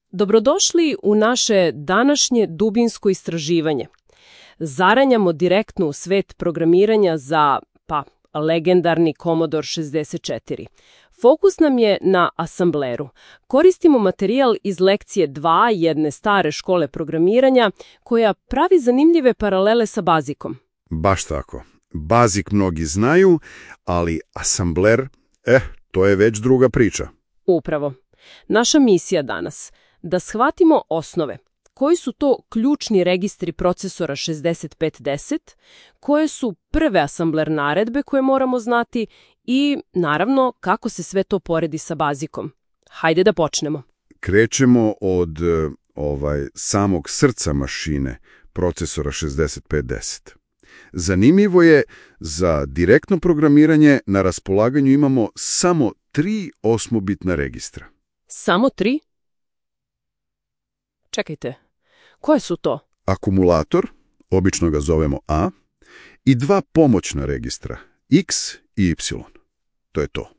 Dobrodošli u naše današnje dubinsko istraživanje. Zaranjamo direktno u svet programiranja za, legendarni Commodore 64. Fokus nam je na asambleru. Koristimo materijal iz lekcije 2 jedne stare škole programiranja koja pravi zanimljive paralele sa bazikom. Baš tako. Bazik mnogi znaju, ali asambler, to je već druga priča. Upravo. Naša misija danas da shvatimo osnove. Koji su to ključni registri procesora 6510, koje su prve asambler naredbe koje moramo znati i, naravno, kako se sve to poredi sa bazikom. Hajde da počnemo. Krećemo od samog srca mašine, procesora 6510. Zanimljivo je, za direktno programiranje na raspolaganju imamo samo 3 osmobitna registra. Samo 3? Čekajte, koje su to? Akumulator, obično ga zovemo A, i 2 pomoćna registra, X i Y. To je to.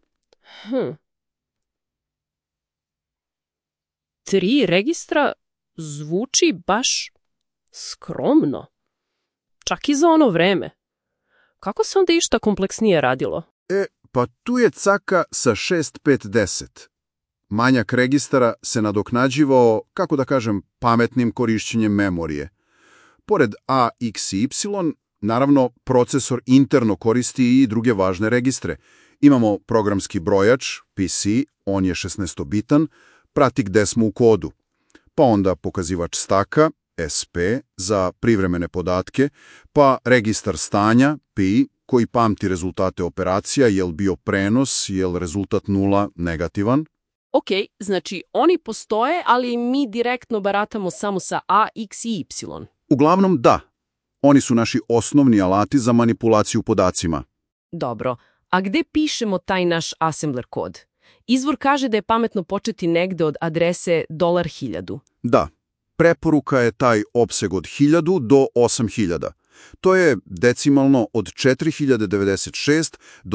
3 registra zvuči baš skromno. Čak i za ono vreme. Kako se onda išta kompleksnije radilo? Pa tu je caka sa 6510. Manjak registara se nadoknađivao, kako da kažem, pametnim korišćenjem memorije. Pored A, X i Y, naravno, procesor interno koristi i druge važne registre. Imamo programski brojač, PC, on je 16-bitan, prati gde smo u kodu. Pa onda pokazivač staka, SP, za privremene podatke, pa registar stanja, PI, koji pamti rezultate operacija, jel bio prenos, jel rezultat 0 negativan. Ok, znači oni postoje, ali mi direktno baratamo samo sa A, X i Y. Uglavnom da. Oni su naši osnovni alati za manipulaciju podacima. Dobro, a gde pišemo taj naš assembler kod? Izvor kaže da je pametno početi negde od adrese $1000. Da, preporuka je taj opseg od 1000 do 8000. To je decimalno od 4096 do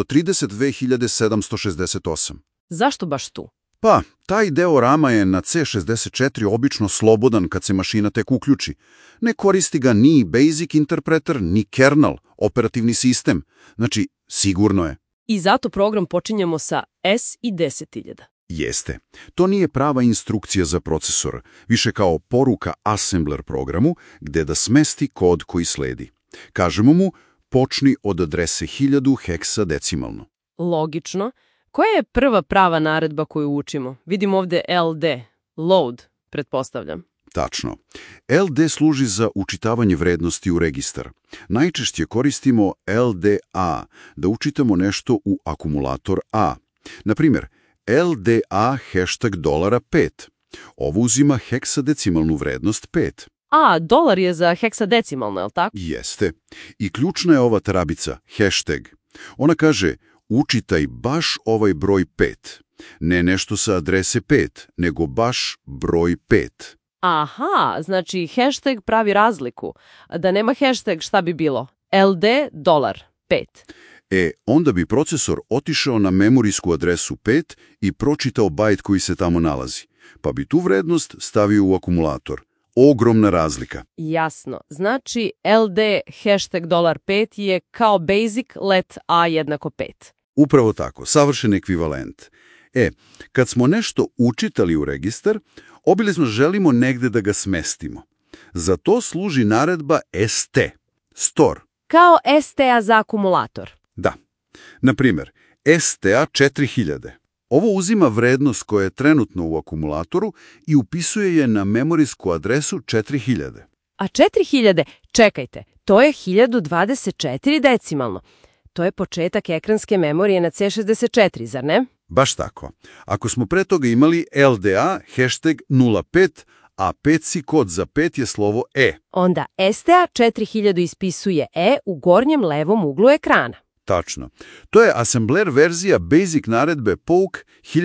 32768. Zašto baš tu? Pa, taj deo rama je na C64 obično slobodan kad se mašina tek uključi. Ne koristi ga ni Basic Interpreter, ni kernel, operativni sistem. Znači, sigurno je. I zato program počinjemo sa S i 10.000. Jeste. To nije prava instrukcija za procesor, više kao poruka assembler programu gde da smesti kod koji sledi. Kažemo mu, počni od adrese 1000 heksadecimalno. Logično. Koja je prva prava naredba koju učimo? Vidimo ovdje LD, load, pretpostavljam. Tačno. LD služi za učitavanje vrednosti u registar. Najčešće koristimo LDA da učitamo nešto u akumulator A. Naprimjer, LDA $5. Ovo uzima heksadecimalnu vrednost 5. A, dolar je za heksadecimalno, je li tako? Jeste. I ključna je ova tarabica, hashtag. Ona kaže, učitaj baš ovaj broj 5. Ne nešto sa adrese 5, nego baš broj 5. Aha, znači hashtag pravi razliku. Da nema hashtag, šta bi bilo? LD $5. Onda bi procesor otišao na memorijsku adresu 5 i pročitao bajt koji se tamo nalazi. Pa bi tu vrednost stavio u akumulator. Ogromna razlika. Jasno. Znači, LD $5 je kao basic let A jednako 5. Upravo tako, savršen ekvivalent. Kad smo nešto učitali u registar, obilazno želimo negde da ga smestimo. Za to služi naredba ST, store. Kao STA za akumulator. Da. Naprimjer, STA 4000. Ovo uzima vrednost koja je trenutno u akumulatoru i upisuje je na memorijsku adresu 4000. A 4000, čekajte, to je 1024 decimalno. To je početak ekranske memorije na C64, zar ne? Baš tako. Ako smo pre toga imali LDA #05, a 5 kod za 5 je slovo E. Onda STA 4000 ispisuje E u gornjem levom uglu ekrana. Tačno. To je assembler verzija basic naredbe POUK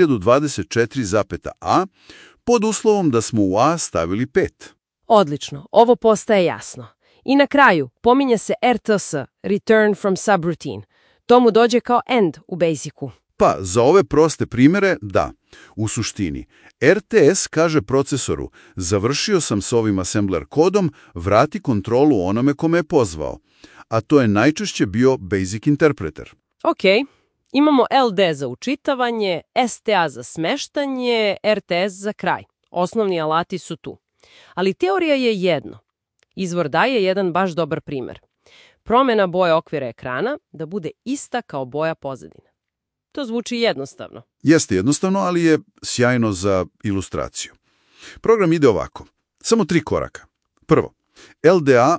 1024.A pod uslovom da smo u A stavili 5. Odlično, ovo postaje jasno. I na kraju pominje se RTS, Return from Subroutine. To mu dođe kao end u Basicu. Pa, za ove proste primjere, da. U suštini, RTS kaže procesoru, završio sam s ovim assembler kodom, vrati kontrolu onome kome je pozvao. A to je najčešće bio Basic Interpreter. Ok, imamo LD za učitavanje, STA za smeštanje, RTS za kraj. Osnovni alati su tu. Ali teorija je jedno. Izvor daje jedan baš dobar primjer. Promjena boje okvira ekrana da bude ista kao boja pozadine. To zvuči jednostavno. Jeste jednostavno, ali je sjajno za ilustraciju. Program ide ovako. Samo 3 koraka. Prvo, LDA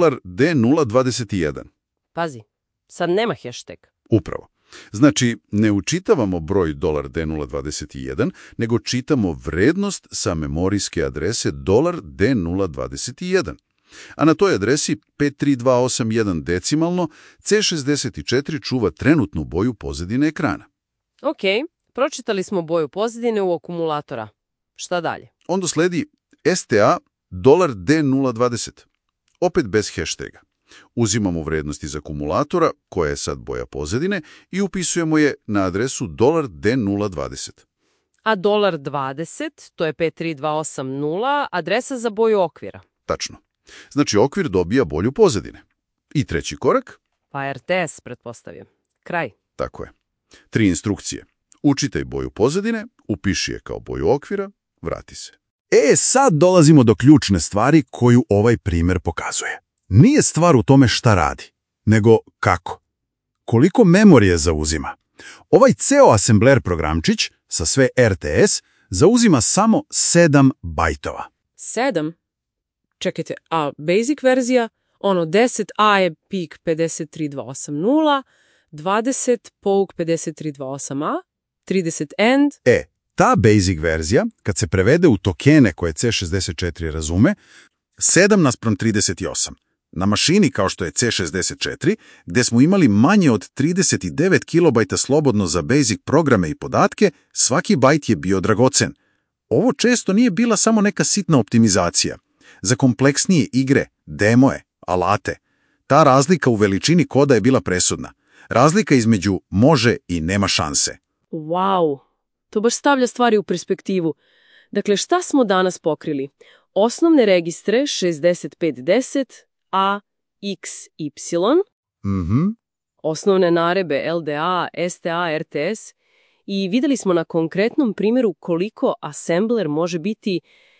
$D021. Pazi, sad nema hashtag. Upravo. Znači, ne učitavamo broj $D021, nego čitamo vrednost sa memorijske adrese $D021. A na toj adresi 53281 decimalno C64 čuva trenutnu boju pozadine ekrana. Ok, pročitali smo boju pozadine u akumulatora. Šta dalje? Onda sledi STA $D020. Opet bez hashtaga. Uzimamo vrednost iz akumulatora, koja je sad boja pozadine, i upisujemo je na adresu $D020. A $20, to je 53280, adresa za boju okvira. Tačno. Znači, okvir dobija boju pozadine. I treći korak? Pa RTS, pretpostavljam. Kraj. Tako je. 3 instrukcije. Učitaj boju pozadine, upiši je kao boju okvira, vrati se. Sad dolazimo do ključne stvari koju ovaj primjer pokazuje. Nije stvar u tome šta radi, nego kako. Koliko memorije zauzima. Ovaj ceo assembler programčić sa sve RTS zauzima samo 7 bajtova. 7? Čekajte, a basic verzija, 10A je PIC 53280, 20 POUK 53280A, 30 END. Ta basic verzija, kad se prevede u tokene koje C64 razume, 7:38. Na mašini kao što je C64, gdje smo imali manje od 39 kilobajta slobodno za basic programe i podatke, svaki bajt je bio dragocen. Ovo često nije bila samo neka sitna optimizacija. Za kompleksnije igre, demoje, alate, ta razlika u veličini koda je bila presudna. Razlika između može i nema šanse. Wow, to baš stavlja stvari u perspektivu. Dakle, šta smo danas pokrili? Osnovne registre 6510, A, X, Y, osnovne narebe LDA, STA, RTS i vidjeli smo na konkretnom primjeru koliko assembler može biti,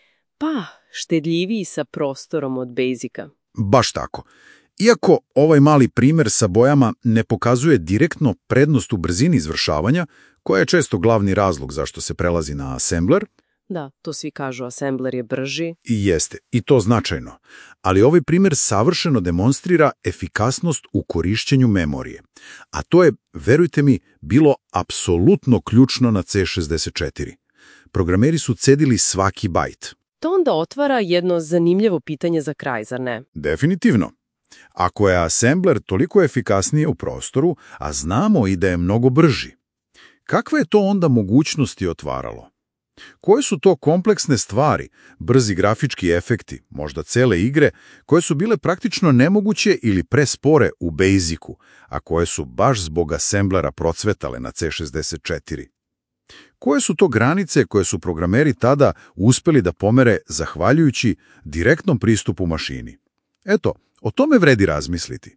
štedljiviji sa prostorom od Basica. Baš tako. Iako ovaj mali primjer sa bojama ne pokazuje direktno prednost u brzini izvršavanja, koja je često glavni razlog zašto se prelazi na assembler. Da, to svi kažu, assembler je brži. I jeste, i to značajno. Ali ovaj primjer savršeno demonstrira efikasnost u korišćenju memorije. A to je, verujte mi, bilo apsolutno ključno na C64. Programeri su cedili svaki bajt. To onda otvara jedno zanimljivo pitanje za kraj, zar ne? Definitivno. Ako je assembler toliko efikasnije u prostoru, a znamo i da je mnogo brži, kakve je to onda mogućnosti otvaralo? Koje su to kompleksne stvari, brzi grafički efekti, možda cele igre, koje su bile praktično nemoguće ili prespore u Basicu, a koje su baš zbog assemblera procvetale na C64? Koje su to granice koje su programeri tada uspeli da pomere zahvaljujući direktnom pristupu mašini? Eto, o tome vredi razmisliti.